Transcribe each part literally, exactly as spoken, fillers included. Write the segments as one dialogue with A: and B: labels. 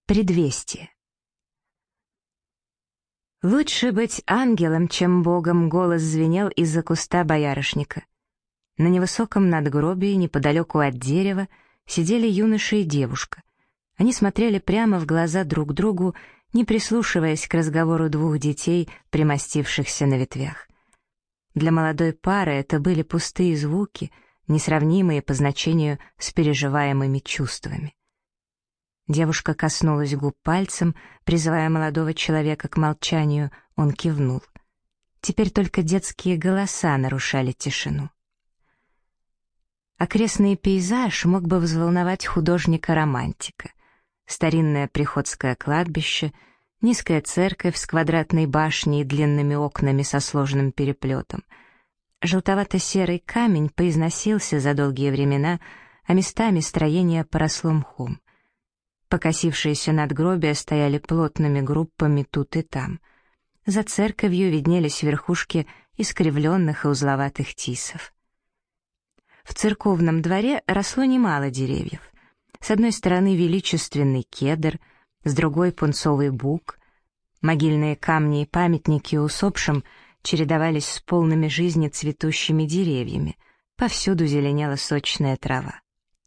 A: Предвестие. Лучше быть ангелом, чем богом, голос звенел из-за куста боярышника. На невысоком надгробии, неподалеку от дерева, сидели юноша и девушка. Они смотрели прямо в глаза друг другу, не прислушиваясь к разговору двух детей, примостившихся на ветвях. Для молодой пары это были пустые звуки, несравнимые по значению с переживаемыми чувствами. Девушка коснулась губ пальцем, призывая молодого человека к молчанию, он кивнул. Теперь только детские голоса нарушали тишину. Окрестный пейзаж мог бы взволновать художника-романтика. Старинное приходское кладбище, низкая церковь с квадратной башней и длинными окнами со сложным переплетом. Желтовато-серый камень поизносился за долгие времена, а местами строение поросло мхом. Покосившиеся надгробия стояли плотными группами тут и там. За церковью виднелись верхушки искривленных и узловатых тисов. В церковном дворе росло немало деревьев. С одной стороны величественный кедр, с другой — пунцовый бук. Могильные камни и памятники усопшим чередовались с полными жизни цветущими деревьями. Повсюду зеленела сочная трава.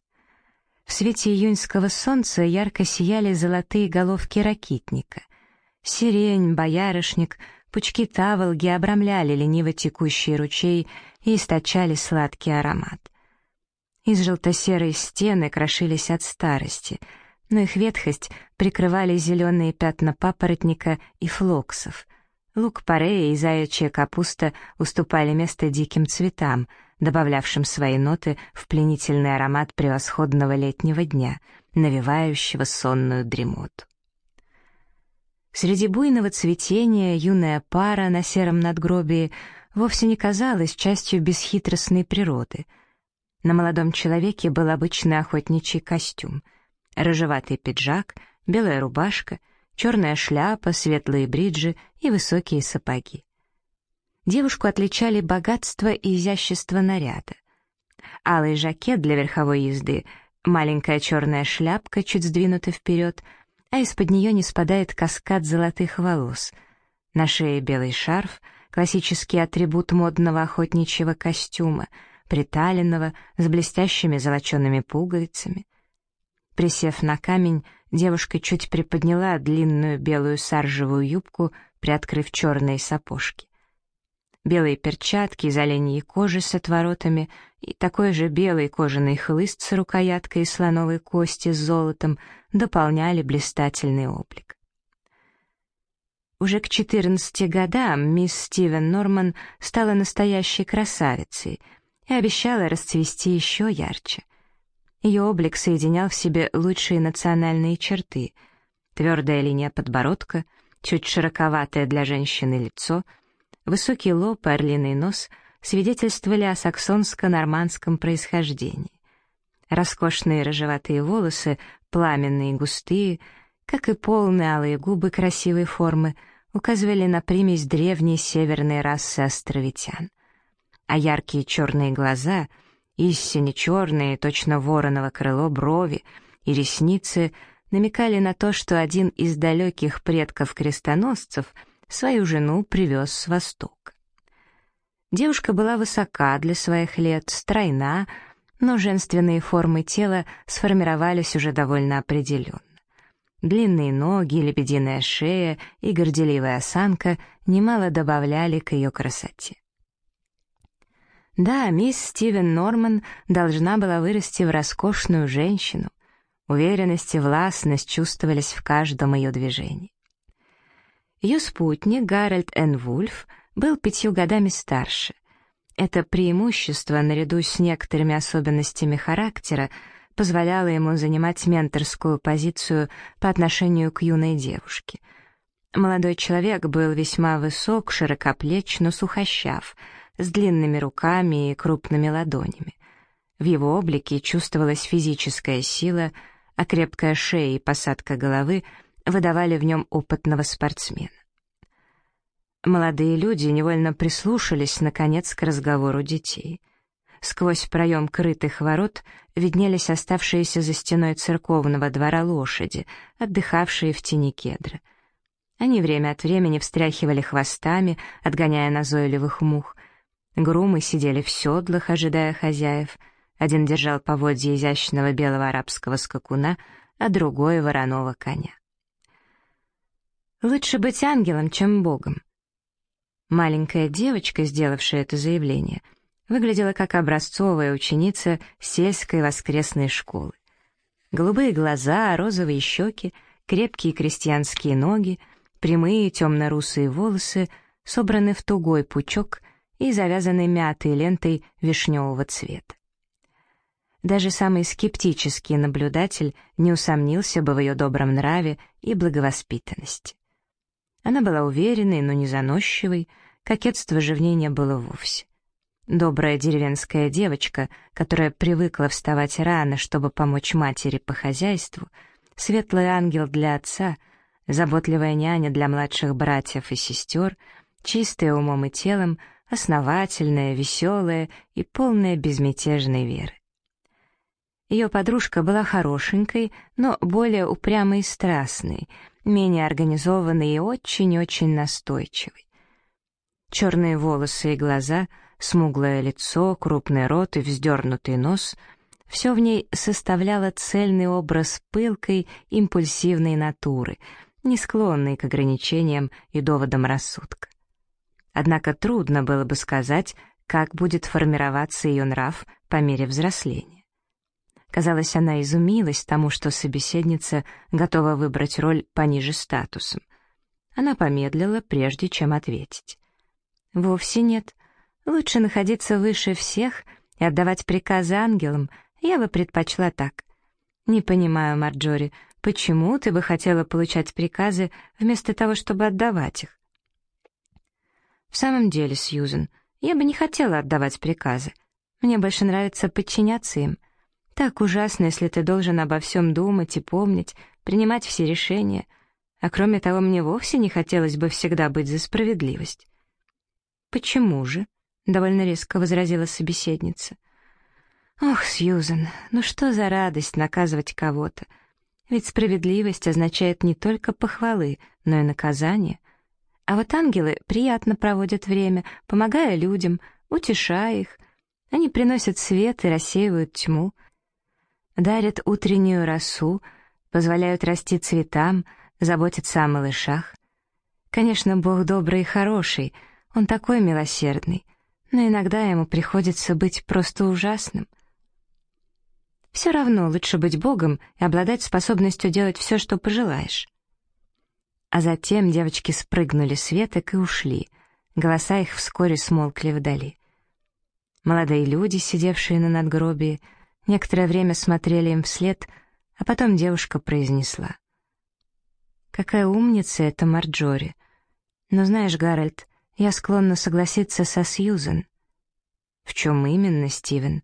A: В свете июньского солнца ярко сияли золотые головки ракитника. Сирень, боярышник, пучки таволги обрамляли лениво текущий ручей и источали сладкий аромат. Из желто-серой стены крошились от старости, но их ветхость прикрывали зеленые пятна папоротника и флоксов. Лук-порея и заячья капуста уступали место диким цветам, добавлявшим свои ноты в пленительный аромат превосходного летнего дня, навевающего сонную дремоту. Среди буйного цветения юная пара на сером надгробии вовсе не казалась частью бесхитростной природы. На молодом человеке был обычный охотничий костюм, рыжеватый пиджак, белая рубашка, черная шляпа, светлые бриджи и высокие сапоги. Девушку отличали богатство и изящество наряда. Алый жакет для верховой езды, маленькая черная шляпка чуть сдвинута вперед, а из-под нее не спадает каскад золотых волос. На шее белый шарф, классический атрибут модного охотничьего костюма, приталенного, с блестящими золочеными пуговицами. Присев на камень, девушка чуть приподняла длинную белую саржевую юбку, приоткрыв черные сапожки. Белые перчатки из оленьей кожи с отворотами и такой же белый кожаный хлыст с рукояткой из слоновой кости с золотом дополняли блистательный облик. Уже к четырнадцати годам мисс Стивен Норман стала настоящей красавицей и обещала расцвести еще ярче. Ее облик соединял в себе лучшие национальные черты: твердая линия подбородка, чуть широковатое для женщины лицо, высокий лоб и орлиный нос свидетельствовали о саксонско-нормандском происхождении. Роскошные рыжеватые волосы, пламенные и густые, как и полные алые губы красивой формы, указывали на примесь древней северной расы островитян. А яркие черные глаза, истинно черные, точно вороново крыло, брови и ресницы намекали на то, что один из далеких предков крестоносцев свою жену привез с Востока. Девушка была высока для своих лет, стройна, но женственные формы тела сформировались уже довольно определенно. Длинные ноги, лебединая шея и горделивая осанка немало добавляли к ее красоте. Да, мисс Стивен Норман должна была вырасти в роскошную женщину. Уверенность и властность чувствовались в каждом ее движении. Ее спутник, Гарольд Н. Вульф, был пятью годами старше. Это преимущество, наряду с некоторыми особенностями характера, позволяло ему занимать менторскую позицию по отношению к юной девушке. Молодой человек был весьма высок, широкоплеч, но сухощав, с длинными руками и крупными ладонями. В его облике чувствовалась физическая сила, а крепкая шея и посадка головы выдавали в нем опытного спортсмена. Молодые люди невольно прислушались, наконец, к разговору детей. Сквозь проем крытых ворот виднелись оставшиеся за стеной церковного двора лошади, отдыхавшие в тени кедра. Они время от времени встряхивали хвостами, отгоняя назойливых мух. Грумы сидели в седлах, ожидая хозяев. Один держал поводья изящного белого арабского скакуна, а другой — вороного коня. «Лучше быть ангелом, чем богом». Маленькая девочка, сделавшая это заявление, выглядела как образцовая ученица сельской воскресной школы. Голубые глаза, розовые щеки, крепкие крестьянские ноги, прямые темно-русые волосы собраны в тугой пучок и завязаны мятой лентой вишневого цвета. Даже самый скептический наблюдатель не усомнился бы в ее добром нраве и благовоспитанности. Она была уверенной, но не заносчивой, кокетства же в ней не было вовсе. Добрая деревенская девочка, которая привыкла вставать рано, чтобы помочь матери по хозяйству, светлый ангел для отца, заботливая няня для младших братьев и сестер, чистая умом и телом, основательная, веселая и полная безмятежной веры. Ее подружка была хорошенькой, но более упрямой и страстной, менее организованной и очень-очень настойчивой. Черные волосы и глаза, смуглое лицо, крупный рот и вздернутый нос — все в ней составляло цельный образ пылкой, импульсивной натуры, не склонной к ограничениям и доводам рассудка. Однако трудно было бы сказать, как будет формироваться ее нрав по мере взросления. Казалось, она изумилась тому, что собеседница готова выбрать роль пониже статусом. Она помедлила, прежде чем ответить. «Вовсе нет. Лучше находиться выше всех и отдавать приказы ангелам. Я бы предпочла так. Не понимаю, Марджори, почему ты бы хотела получать приказы вместо того, чтобы отдавать их?» «В самом деле, Сьюзен, я бы не хотела отдавать приказы. Мне больше нравится подчиняться им. Так ужасно, если ты должен обо всем думать и помнить, принимать все решения. А кроме того, мне вовсе не хотелось бы всегда быть за справедливость». «Почему же?» — довольно резко возразила собеседница. «Ох, Сьюзен, ну что за радость наказывать кого-то? Ведь справедливость означает не только похвалы, но и наказание. А вот ангелы приятно проводят время, помогая людям, утешая их. Они приносят свет и рассеивают тьму, дарят утреннюю росу, позволяют расти цветам, заботятся о малышах. Конечно, Бог добрый и хороший, Он такой милосердный, но иногда Ему приходится быть просто ужасным. Все равно лучше быть Богом и обладать способностью делать все, что пожелаешь». А затем девочки спрыгнули с веток и ушли. Голоса их вскоре смолкли вдали. Молодые люди, сидевшие на надгробии, некоторое время смотрели им вслед, а потом девушка произнесла: «Какая умница эта Марджори! Но знаешь, Гарольд, я склонна согласиться со Сьюзен». «В чем именно, Стивен?»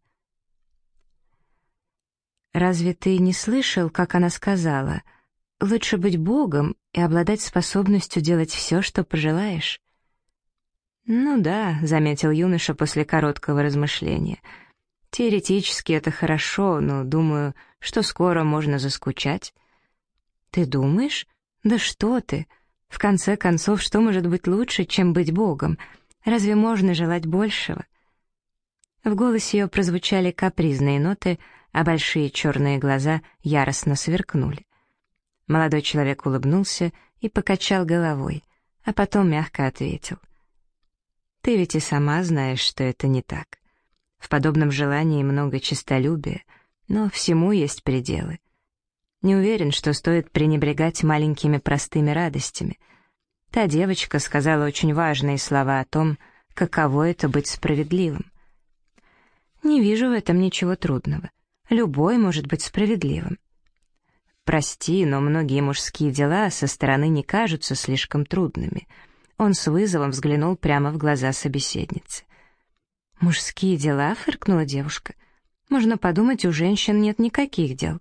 A: «Разве ты не слышал, как она сказала: лучше быть Богом и обладать способностью делать все, что пожелаешь?» «Ну да», — заметил юноша после короткого размышления. «Теоретически это хорошо, но думаю, что скоро можно заскучать». «Ты думаешь? Да что ты! В конце концов, что может быть лучше, чем быть Богом? Разве можно желать большего?» В голосе ее прозвучали капризные ноты, а большие черные глаза яростно сверкнули. Молодой человек улыбнулся и покачал головой, а потом мягко ответил: «Ты ведь и сама знаешь, что это не так. В подобном желании много честолюбия, но всему есть пределы. Не уверен, что стоит пренебрегать маленькими простыми радостями. Та девочка сказала очень важные слова о том, каково это быть справедливым. Не вижу в этом ничего трудного. Любой может быть справедливым. Прости, но многие мужские дела со стороны не кажутся слишком трудными». Он с вызовом взглянул прямо в глаза собеседницы. «Мужские дела?» — фыркнула девушка. «Можно подумать, у женщин нет никаких дел.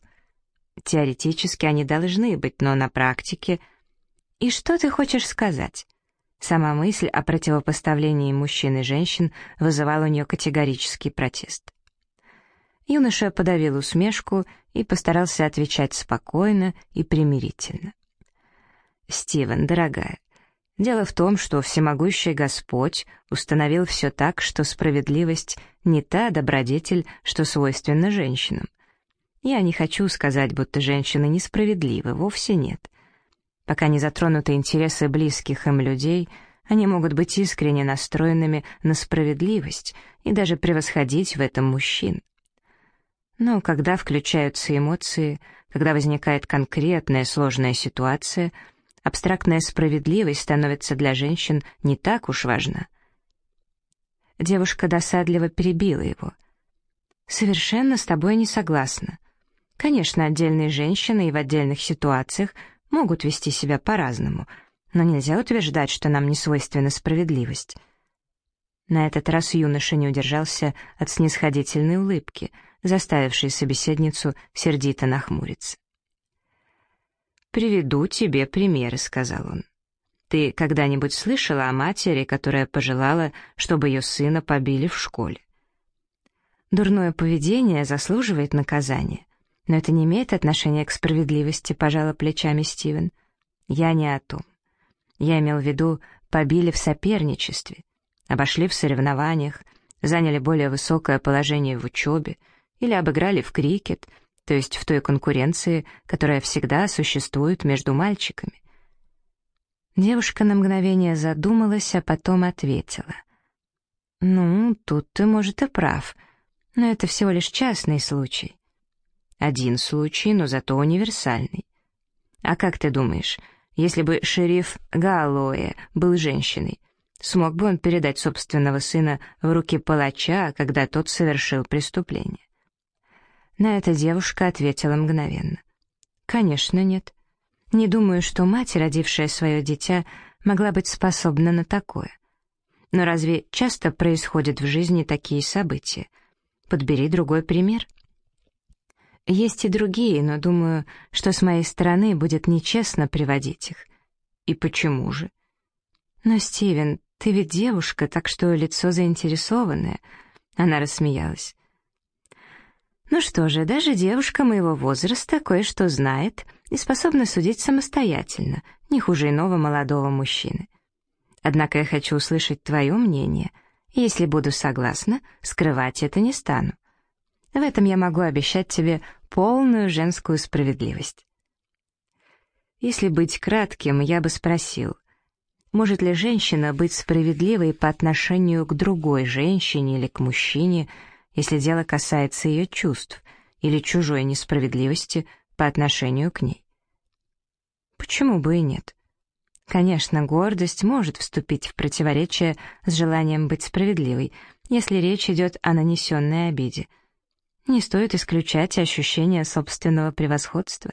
A: Теоретически они должны быть, но на практике...» «И что ты хочешь сказать?» Сама мысль о противопоставлении мужчин и женщин вызывала у нее категорический протест. Юноша подавил усмешку и постарался отвечать спокойно и примирительно. «Стивен, дорогая, дело в том, что всемогущий Господь установил все так, что справедливость не та добродетель, что свойственна женщинам. Я не хочу сказать, будто женщины несправедливы, вовсе нет. Пока не затронуты интересы близких им людей, они могут быть искренне настроенными на справедливость и даже превосходить в этом мужчин. Но когда включаются эмоции, когда возникает конкретная сложная ситуация, абстрактная справедливость становится для женщин не так уж важна». Девушка досадливо перебила его. «Совершенно с тобой не согласна. Конечно, отдельные женщины и в отдельных ситуациях могут вести себя по-разному, но нельзя утверждать, что нам не свойственна справедливость». На этот раз юноша не удержался от снисходительной улыбки, заставившей собеседницу сердито нахмуриться. «Приведу тебе примеры», — сказал он. «Ты когда-нибудь слышала о матери, которая пожелала, чтобы ее сына побили в школе?» «Дурное поведение заслуживает наказания, но это не имеет отношения к справедливости», — пожала плечами Стивен. «Я не о том. Я имел в виду, побили в соперничестве, обошли в соревнованиях, заняли более высокое положение в учебе или обыграли в крикет, то есть в той конкуренции, которая всегда существует между мальчиками». Девушка на мгновение задумалась, а потом ответила. «Ну, тут ты, может, и прав, но это всего лишь частный случай». «Один случай, но зато универсальный. А как ты думаешь, если бы шериф Галлоуэ был женщиной, смог бы он передать собственного сына в руки палача, когда тот совершил преступление?» На это девушка ответила мгновенно. «Конечно, нет. Не думаю, что мать, родившая свое дитя, могла быть способна на такое. Но разве часто происходят в жизни такие события? Подбери другой пример». «Есть и другие, но думаю, что с моей стороны будет нечестно приводить их». «И почему же?» «Но, Стивен, ты ведь девушка, так что лицо заинтересованное». Она рассмеялась. «Ну что же, даже девушка моего возраста кое-что знает и способна судить самостоятельно, не хуже иного молодого мужчины. Однако я хочу услышать твое мнение, и если буду согласна, скрывать это не стану. В этом я могу обещать тебе полную женскую справедливость». Если быть кратким, я бы спросил, может ли женщина быть справедливой по отношению к другой женщине или к мужчине, если дело касается ее чувств или чужой несправедливости по отношению к ней? Почему бы и нет? Конечно, гордость может вступить в противоречие с желанием быть справедливой, если речь идет о нанесенной обиде. Не стоит исключать ощущение собственного превосходства.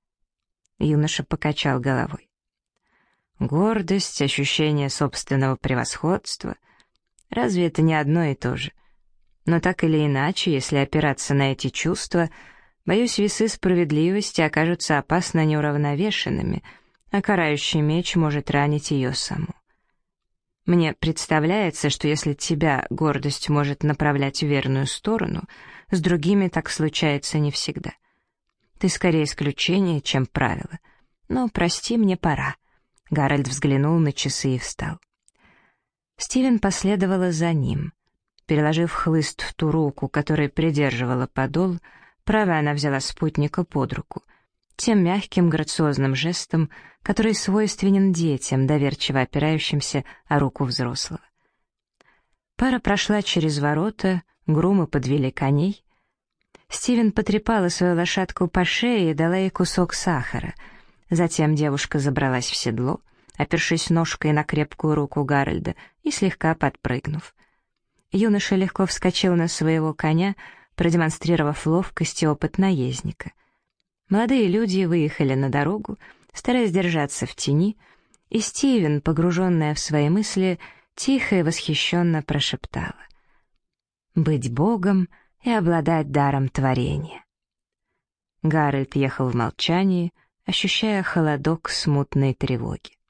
A: Юноша покачал головой. Гордость, ощущение собственного превосходства. Разве это не одно и то же? Но так или иначе, если опираться на эти чувства, боюсь, весы справедливости окажутся опасно неуравновешенными, а карающий меч может ранить ее саму. Мне представляется, что если тебя гордость может направлять в верную сторону, с другими так случается не всегда. Ты скорее исключение, чем правило. Но, прости, мне пора. Гарольд взглянул на часы и встал. Стивен последовала за ним. Переложив хлыст в ту руку, которая придерживала подол, правой она взяла спутника под руку, тем мягким грациозным жестом, который свойственен детям, доверчиво опирающимся о руку взрослого. Пара прошла через ворота, грумы подвели коней. Стивен потрепала свою лошадку по шее и дала ей кусок сахара. Затем девушка забралась в седло, опершись ножкой на крепкую руку Гарольда и слегка подпрыгнув. Юноша легко вскочил на своего коня, продемонстрировав ловкость и опыт наездника. Молодые люди выехали на дорогу, стараясь держаться в тени, и Стивен, погруженная в свои мысли, тихо и восхищенно прошептала: «Быть Богом и обладать даром творения». Гарольд ехал в молчании, ощущая холодок смутной тревоги.